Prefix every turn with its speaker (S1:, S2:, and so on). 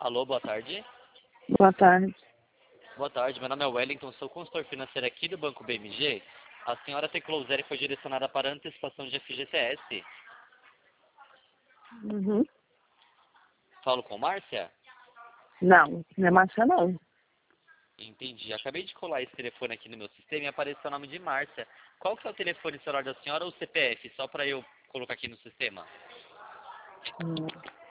S1: Alô, boa tarde.
S2: Boa tarde.
S1: Boa tarde, meu nome é Wellington, sou consultor financeiro aqui do Banco BMG. A senhora Teclouser foi direcionada para antecipação de FGTS.
S2: Uhum.
S1: Falo com Márcia?
S2: Não é Márcia não.
S1: Entendi. Acabei de colar esse telefone aqui no meu sistema e apareceu o nome de Márcia. Qual que é o telefone celular da senhora ou o CPF? Só para eu colocar aqui no sistema.
S2: Hum.